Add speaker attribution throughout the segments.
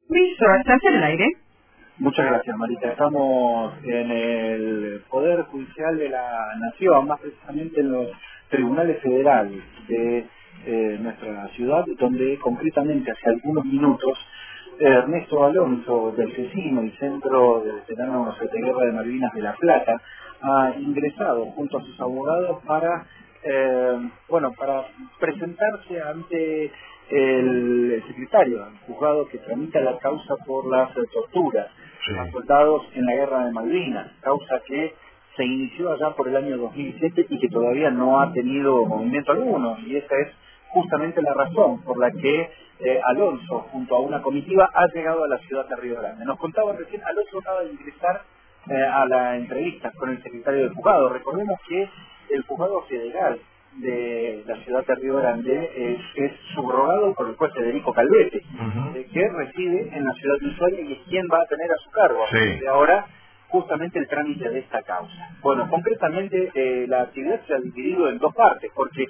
Speaker 1: Listo, ¿estás en el aire?
Speaker 2: Muchas gracias, Marita. Estamos en el Poder Judicial de la Nación, más precisamente en los tribunales federales de nuestra ciudad, donde concretamente hace algunos minutos Ernesto Alonso del CECIM, el Centro de Veteranos de Guerra de Malvinas de La Plata, ha ingresado junto a sus abogados para presentarse ante el secretario del juzgado que tramita la causa por las torturas a soldados en la Guerra de Malvinas, causa que se inició allá por el año 2007 y que todavía no ha tenido movimiento alguno, y esa es justamente la razón por la que Alonso, junto a una comitiva, ha llegado a la ciudad de Río Grande. Nos contaba recién, Alonso acaba de ingresar a la entrevista con el secretario del juzgado. Recordemos que el juzgado federal de la ciudad de Río Grande es subrogado por el juez Federico Calvete, que reside en la ciudad de Ushuaia y es quien va a tener a su cargo a partir de ahora justamente el trámite de esta causa. Bueno, concretamente la actividad se ha dividido en dos partes, porque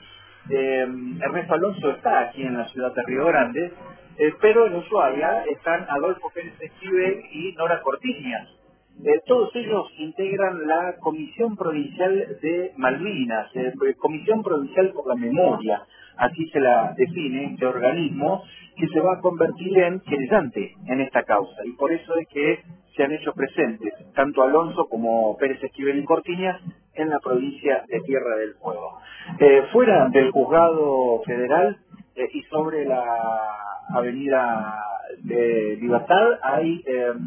Speaker 2: Ernesto Alonso está aquí en la ciudad de Río Grande, pero en Ushuaia están Adolfo Pérez Esquivel y Nora Cortiñas. Todos ellos integran la Comisión Provincial de Malvinas, Comisión Provincial por la Memoria, así se la define este organismo, que se va a convertir en querellante en esta causa, y por eso es que se han hecho presentes tanto Alonso como Pérez Esquivel y Cortiñas en la provincia de Tierra del Fuego. Fuera del juzgado federal y sobre la avenida de Libertad hay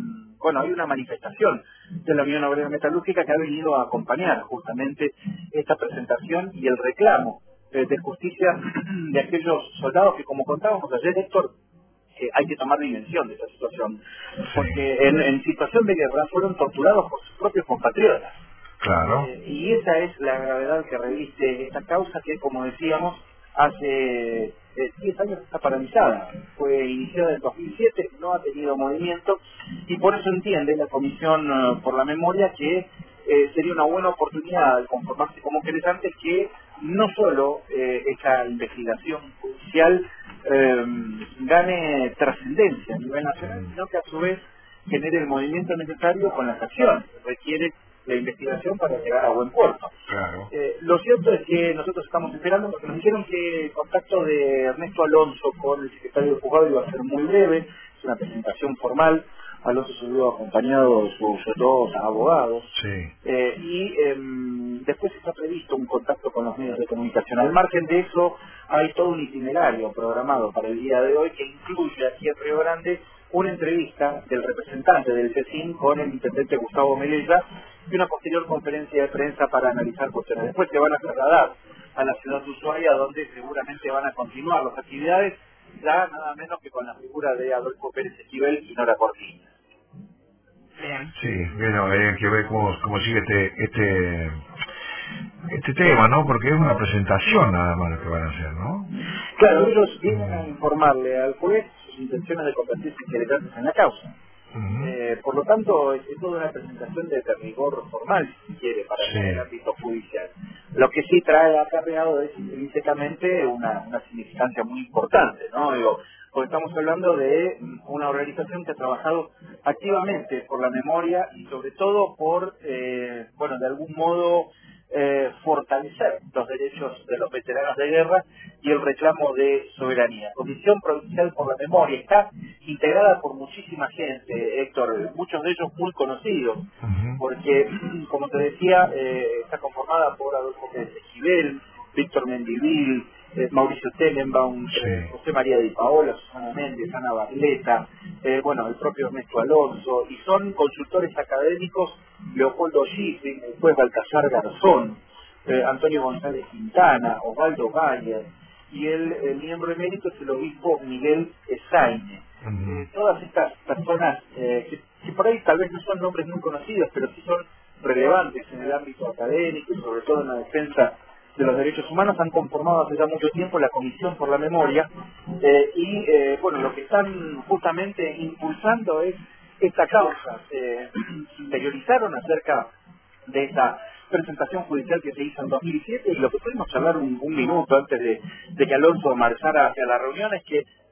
Speaker 2: una manifestación de la Unión Obrera Metalúrgica que ha venido a acompañar justamente esta presentación y el reclamo de justicia de aquellos soldados que, como contábamos ayer, Héctor, hay que tomar dimensión de esta situación, porque en situación de guerra fueron torturados por sus propios compatriotas.
Speaker 3: Claro.
Speaker 2: Y esa es la gravedad que reviste esta causa que, como decíamos, hace 10 años está paralizada. Fue iniciada en 2007, no ha tenido movimiento, y por eso entiende la Comisión por la Memoria que sería una buena oportunidad al conformarse como querellante que no solo esta investigación judicial gane trascendencia a nivel nacional, sino que a su vez genere el movimiento necesario con las acciones que requiere la investigación para llegar a buen puerto.
Speaker 3: Claro.
Speaker 2: Lo cierto es que nosotros estamos esperando, porque nos dijeron que el contacto de Ernesto Alonso con el secretario del juzgado iba a ser muy breve, es una presentación formal. Alonso se vio acompañado de sus dos abogados, después está previsto un contacto con los medios de comunicación. Al margen de eso, hay todo un itinerario programado para el día de hoy que incluye aquí en Río Grande una entrevista del representante del CECIM con el intendente Gustavo Melella y una posterior conferencia de prensa para analizar cuestiones. Después se van a trasladar a la ciudad de Ushuaia, donde seguramente van a continuar las actividades, ya nada menos que con la figura de Adolfo Pérez Esquivel y Nora Cortiñas.
Speaker 1: Bien.
Speaker 3: Sí, bueno, hay que ver cómo sigue este tema, ¿no? Porque es una presentación nada más lo que van a hacer, ¿no?
Speaker 2: Claro, ellos vienen a informarle al juez sus intenciones de convertirse en querellantes en la causa. Por lo tanto, es toda una presentación de rigor formal, si quiere, para el ámbito judicial. Lo que sí trae acarreado es intrínsecamente una significancia muy importante, ¿no? Porque estamos hablando de una organización que ha trabajado activamente por la memoria y sobre todo por, de algún modo, fortalecer los derechos de los veteranos de guerra y el reclamo de soberanía. Comisión Provincial por la Memoria está integrada por muchísima gente, Héctor, muchos de ellos muy conocidos, porque, como te decía, está conformada por Adolfo Pérez Esquivel, Víctor Mendivil, Mauricio Tenenbaum, José María Di Paola, Susana Méndez, Ana Barleta, el propio Ernesto Alonso, y son consultores académicos Leopoldo Schifrin, el juez Baltasar Garzón, Antonio González Quintana, Osvaldo Bayer, y el miembro emérito es el obispo Miguel Esaine. Todas estas personas, que por ahí tal vez no son nombres muy conocidos, pero sí son relevantes en el ámbito académico y sobre todo en la defensa de los derechos humanos, han conformado hace ya mucho tiempo la Comisión por la Memoria, lo que están justamente impulsando es esta causa. Se interiorizaron acerca de esa presentación judicial que se hizo en 2007, y lo que pudimos charlar un minuto antes de que Alonso marchara hacia la reunión es que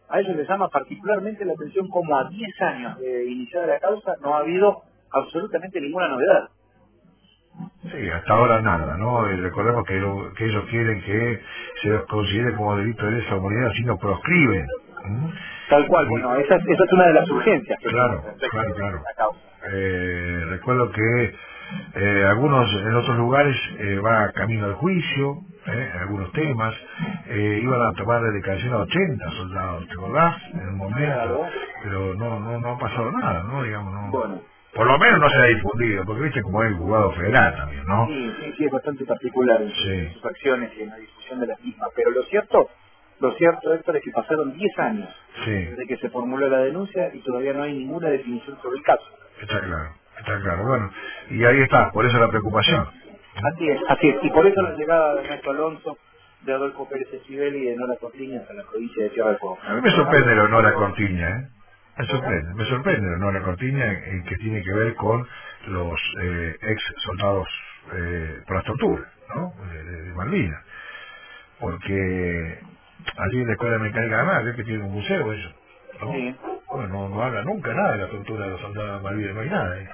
Speaker 2: A ellos les llama particularmente la atención como a 10 años de iniciada la causa no ha habido absolutamente ninguna novedad.
Speaker 3: Sí, hasta ahora nada, ¿no? Recordemos que ellos quieren que se los considere como delito de lesa humanidad si no proscriben.
Speaker 2: Tal cual,
Speaker 3: Y,
Speaker 2: bueno, esa es una de las urgencias que
Speaker 3: claro,
Speaker 2: tiene respecto
Speaker 3: claro.
Speaker 2: a la causa.
Speaker 3: Recuerdo que algunos en otros lugares va camino al juicio, algunos temas, iban a tomar de declaración a 80 soldados, ¿te acordás? En un momento,
Speaker 2: Claro.
Speaker 3: pero no ha pasado nada, ¿no? Digamos, no.
Speaker 2: Bueno.
Speaker 3: Por lo menos no se ha difundido, porque viste como es el juzgado federal también, ¿no?
Speaker 2: Sí, es bastante particular en
Speaker 3: Sí.
Speaker 2: sus acciones y en la difusión de las mismas. Pero lo cierto, Héctor, es que pasaron 10 años
Speaker 3: Sí,
Speaker 2: desde que se formuló la denuncia y todavía no hay ninguna definición sobre el caso.
Speaker 3: está claro. Bueno, y ahí está, por eso la preocupación.
Speaker 2: Así es. Y por eso la llegada de Ernesto Alonso, de Adolfo Pérez Esquivel y de Nora Cortiñas a la provincia de Tierra del Fuego.
Speaker 3: A mí me sorprende la Honora Cortiña, ¿eh? Me sorprende la Honora Cortiña en que tiene que ver con los ex soldados por las torturas, ¿no? De Malvinas. Porque allí en la Escuela de Mecánica de Mar, que tiene un museo ellos, ¿no?
Speaker 2: Sí.
Speaker 3: Bueno, no habla nunca nada de la tortura de los soldados de Malvinas, no hay nada, ¿eh?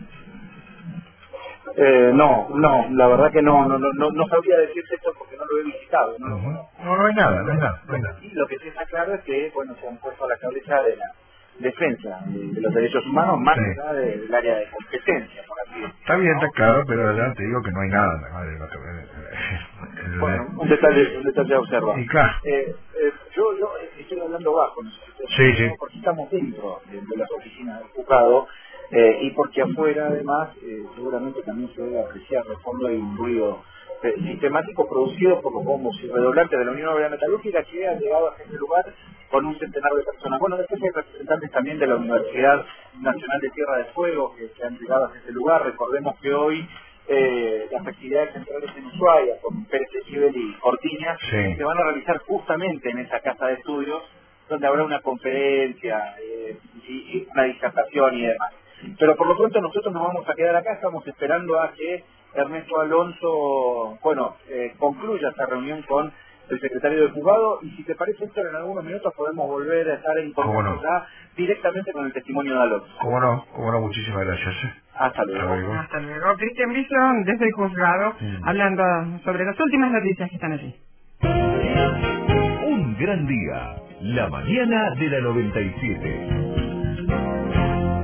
Speaker 2: No, la verdad que no sabría decirte esto porque no lo he visitado, no lo conozco.
Speaker 3: No hay nada.
Speaker 2: Y lo que sí está claro es que, bueno, se han puesto a la cabeza de la defensa de los derechos humanos más
Speaker 3: Sí.
Speaker 2: allá del área de competencia, por así decirlo.
Speaker 3: Está bien, está claro, pero ya te digo que no hay nada.
Speaker 2: Bueno, un detalle a observar.
Speaker 3: Y claro,
Speaker 2: Yo estoy hablando bajo, no sé si ustedes
Speaker 3: sí,
Speaker 2: escuchan, porque estamos dentro de las oficinas del juzgado y porque afuera, además, seguramente también se debe apreciar de fondo hay un ruido sistemático producido por los bombos y redoblantes de la Unión Obrera Metalúrgica que han llegado a este lugar con un centenar de personas. Bueno, después hay representantes también de la Universidad Nacional de Tierra del Fuego que han llegado a este lugar. Recordemos que hoy las actividades centrales en Ushuaia, con Pérez Esquivel y Cortiñas,
Speaker 3: sí.
Speaker 2: se van a realizar justamente en esa casa de estudios, donde habrá una conferencia y una disertación y demás. Pero por lo pronto nosotros nos vamos a quedar acá, estamos esperando a que Ernesto Alonso, concluya esta reunión con el secretario del juzgado, y si te parece, Héctor, en algunos minutos podemos volver a estar en contacto ya directamente con el testimonio de Alonso.
Speaker 3: Cómo no, muchísimas gracias.
Speaker 2: Hasta luego.
Speaker 1: Hasta luego. Cristian Viso, desde el juzgado, hablando sobre las últimas noticias que están allí.
Speaker 4: Un gran día, la mañana de la 97.